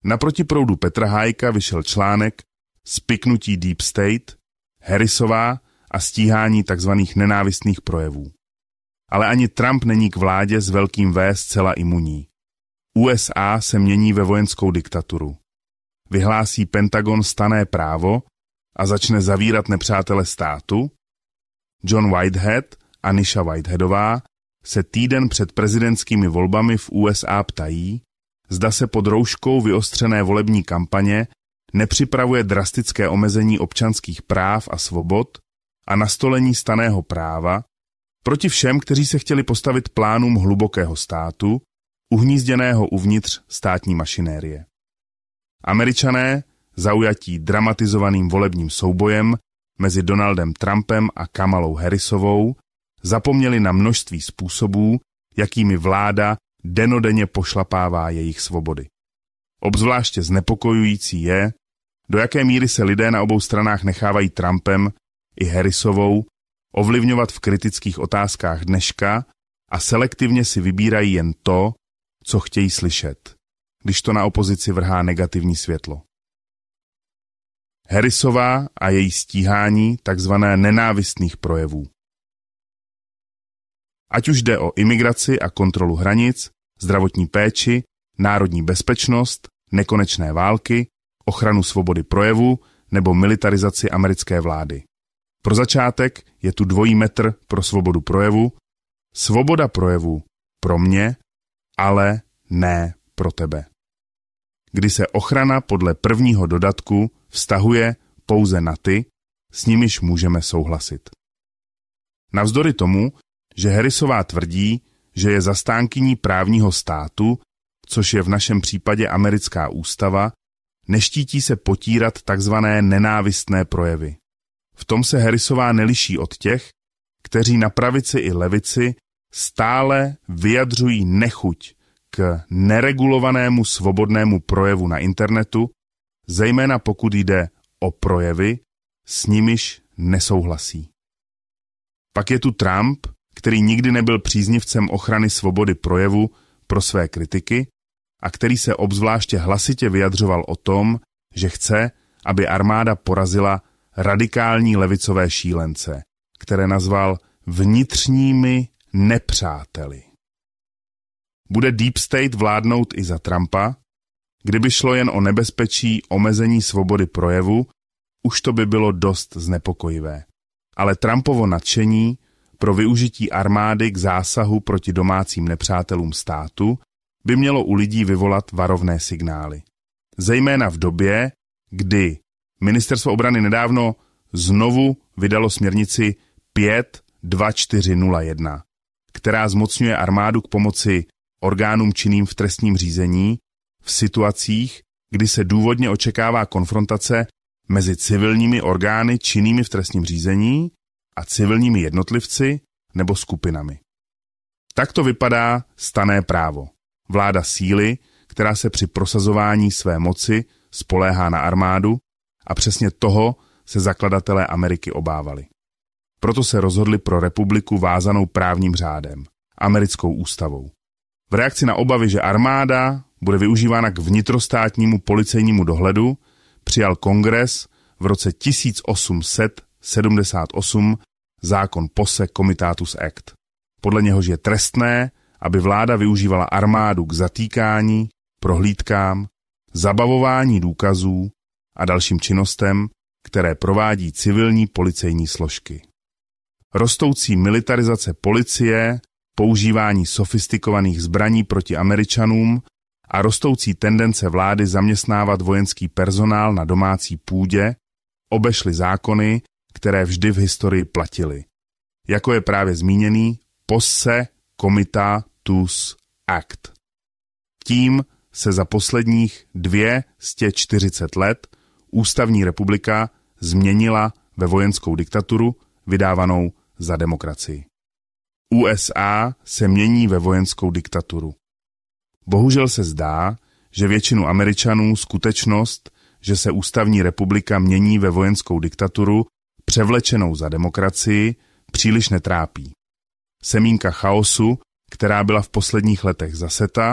Naproti proudu Petra Hájka vyšel článek Spiknutí Deep State, Harrisová a stíhání tzv. Nenávistných projevů. Ale ani Trump není k vládě s velkým V zcela imunní. USA se mění ve vojenskou diktaturu. Vyhlásí Pentagon stanné právo a začne zavírat nepřátele státu. John Whitehead a Nisha Whiteheadová se týden před prezidentskými volbami v USA ptají, zda se pod rouškou vyostřené volební kampaně nepřipravuje drastické omezení občanských práv a svobod a nastolení stanného práva proti všem, kteří se chtěli postavit plánům hlubokého státu, uhnízděného uvnitř státní mašinérie. Američané, zaujatí dramatizovaným volebním soubojem mezi Donaldem Trumpem a Kamalou Harrisovou, zapomněli na množství způsobů, jakými vláda dennodenně pošlapává jejich svobody. Obzvláště znepokojující je, do jaké míry se lidé na obou stranách nechávají Trumpem i Harrisovou ovlivňovat v kritických otázkách dneška a selektivně si vybírají jen to, co chtějí slyšet, když to na opozici vrhá negativní světlo. Harrisová a její stíhání takzvané nenávistných projevů. Ať už jde o imigraci a kontrolu hranic, zdravotní péči, národní bezpečnost, nekonečné války, ochranu svobody projevu nebo militarizaci americké vlády. Pro začátek je tu dvojí metr pro svobodu projevu. Svoboda projevu pro mě, ale ne pro tebe. Kdy se ochrana podle prvního dodatku vztahuje pouze na ty, s nimiž můžeme souhlasit. Navzdory tomu, že Harrisová tvrdí, že je zastánkyní právního státu, což je v našem případě americká ústava, neštítí se potírat takzvané nenávistné projevy. V tom se Harrisová neliší od těch, kteří na pravici i levici stále vyjadřují nechuť k neregulovanému svobodnému projevu na internetu, zejména pokud jde o projevy, s nimiž nesouhlasí. Pak je tu Trump, který nikdy nebyl příznivcem ochrany svobody projevu pro své kritiky a který se obzvláště hlasitě vyjadřoval o tom, že chce, aby armáda porazila radikální levicové šílence, které nazval vnitřními nepřáteli. Bude Deep State vládnout i za Trumpa? Kdyby šlo jen o nebezpečí omezení svobody projevu, už to by bylo dost znepokojivé. Ale Trumpovo nadšení pro využití armády k zásahu proti domácím nepřátelům státu by mělo u lidí vyvolat varovné signály. Zejména v době, kdy Ministerstvo obrany nedávno znovu vydalo směrnici 52401, která zmocňuje armádu k pomoci orgánům činným v trestním řízení v situacích, kdy se důvodně očekává konfrontace mezi civilními orgány činnými v trestním řízení a civilními jednotlivci nebo skupinami. Takto vypadá stanné právo. Vláda síly, která se při prosazování své moci spoléhá na armádu, a přesně toho se zakladatelé Ameriky obávali. Proto se rozhodli pro republiku vázanou právním řádem, americkou ústavou. V reakci na obavy, že armáda bude využívána k vnitrostátnímu policejnímu dohledu, přijal Kongres v roce 1878 zákon Posse Comitatus Act. Podle něhož je trestné, aby vláda využívala armádu k zatýkání, prohlídkám, zabavování důkazů a dalším činnostem, které provádí civilní policejní složky. Rostoucí militarizace policie, používání sofistikovaných zbraní proti Američanům a rostoucí tendence vlády zaměstnávat vojenský personál na domácí půdě obešly zákony, které vždy v historii platily, jako je právě zmíněný Posse Comitatus Act. Tím se za posledních 240 let ústavní republika změnila ve vojenskou diktaturu vydávanou za demokracii. USA se mění ve vojenskou diktaturu. Bohužel se zdá, že většinu Američanů skutečnost, že se ústavní republika mění ve vojenskou diktaturu převlečenou za demokracii, příliš netrápí. Semínka chaosu, která byla v posledních letech zaseta,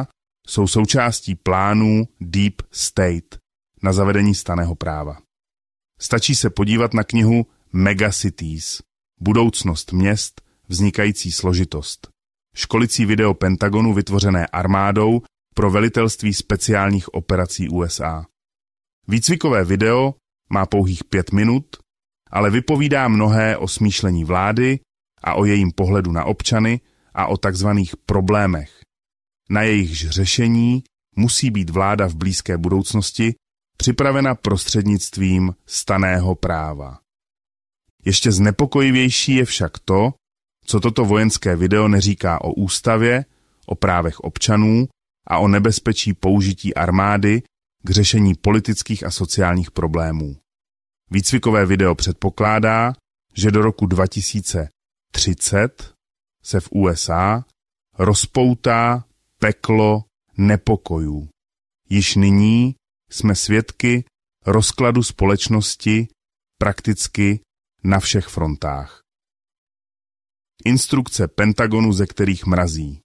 jsou součástí plánů Deep State na zavedení stanného práva. Stačí se podívat na knihu Megacities, budoucnost měst, vznikající složitost. Školicí video Pentagonu vytvořené armádou pro velitelství speciálních operací USA. Výcvikové video má pouhých 5 minut, ale vypovídá mnohé o smýšlení vlády a o jejím pohledu na občany a o takzvaných problémech. Na jejichž řešení musí být vláda v blízké budoucnosti připravena prostřednictvím stanného práva. Ještě znepokojivější je však to, co toto vojenské video neříká o ústavě, o právech občanů a o nebezpečí použití armády k řešení politických a sociálních problémů. Výcvikové video předpokládá, že do roku 2030 se v USA rozpoutá peklo nepokojů. Již nyní jsme svědky rozkladu společnosti prakticky na všech frontách. Instrukce Pentagonu, ze kterých mrazí.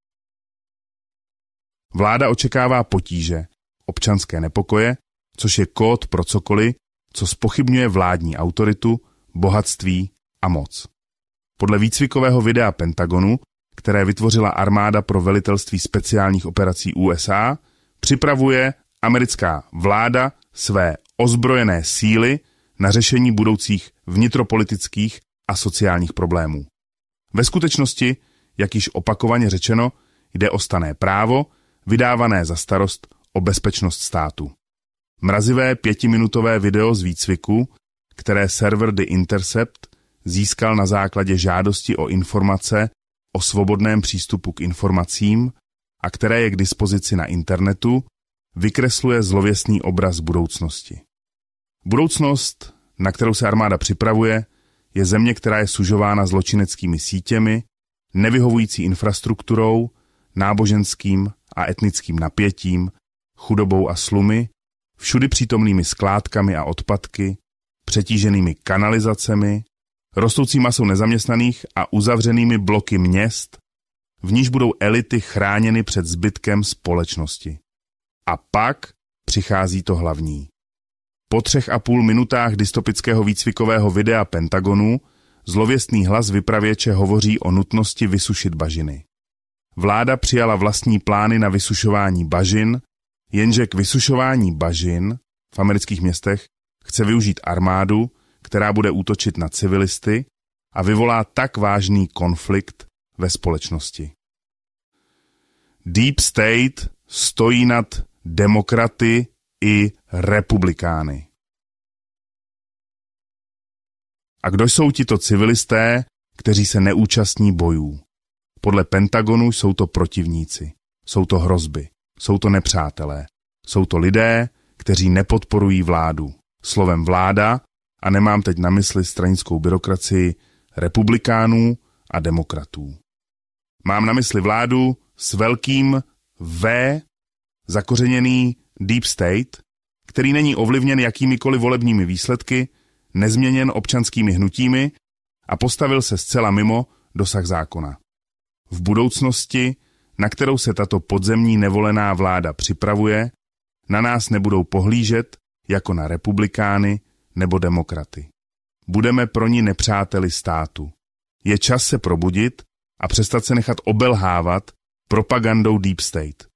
Vláda očekává potíže, občanské nepokoje, což je kód pro cokoliv, co zpochybňuje vládní autoritu, bohatství a moc. Podle výcvikového videa Pentagonu, které vytvořila armáda pro velitelství speciálních operací USA, připravuje americká vláda své ozbrojené síly na řešení budoucích vnitropolitických a sociálních problémů. Ve skutečnosti, jak již opakovaně řečeno, jde o stanné právo, vydávané za starost o bezpečnost státu. Mrazivé 5minutové video z výcviku, které server The Intercept získal na základě žádosti o informace o svobodném přístupu k informacím a které je k dispozici na internetu, vykresluje zlověstný obraz budoucnosti. Budoucnost, na kterou se armáda připravuje, je země, která je sužována zločineckými sítěmi, nevyhovující infrastrukturou, náboženským a etnickým napětím, chudobou a slumy, všudy přítomnými skládkami a odpadky, přetíženými kanalizacemi, rostoucí masou nezaměstnaných a uzavřenými bloky měst, v níž budou elity chráněny před zbytkem společnosti. A pak přichází to hlavní. Po 3,5 minutách dystopického výcvikového videa Pentagonu zlověstný hlas vypravěče hovoří o nutnosti vysušit bažiny. Vláda přijala vlastní plány na vysušování bažin, jenže k vysušování bažin v amerických městech chce využít armádu, která bude útočit na civilisty a vyvolá tak vážný konflikt ve společnosti. Deep State stojí nad demokraty i republikány. A kdo jsou tito civilisté, kteří se neúčastní bojů? Podle Pentagonu jsou to protivníci, jsou to hrozby, jsou to nepřátelé, jsou to lidé, kteří nepodporují vládu. Slovem vláda, a nemám teď na mysli stranickou byrokracii, republikánů a demokratů. Mám na mysli vládu s velkým V, zakořeněný Deep State, který není ovlivněn jakýmikoliv volebními výsledky, nezměněn občanskými hnutími a postavil se zcela mimo dosah zákona. V budoucnosti, na kterou se tato podzemní nevolená vláda připravuje, na nás nebudou pohlížet jako na republikány nebo demokraty. Budeme pro ní nepřáteli státu. Je čas se probudit a přestat se nechat obelhávat propagandou Deep State.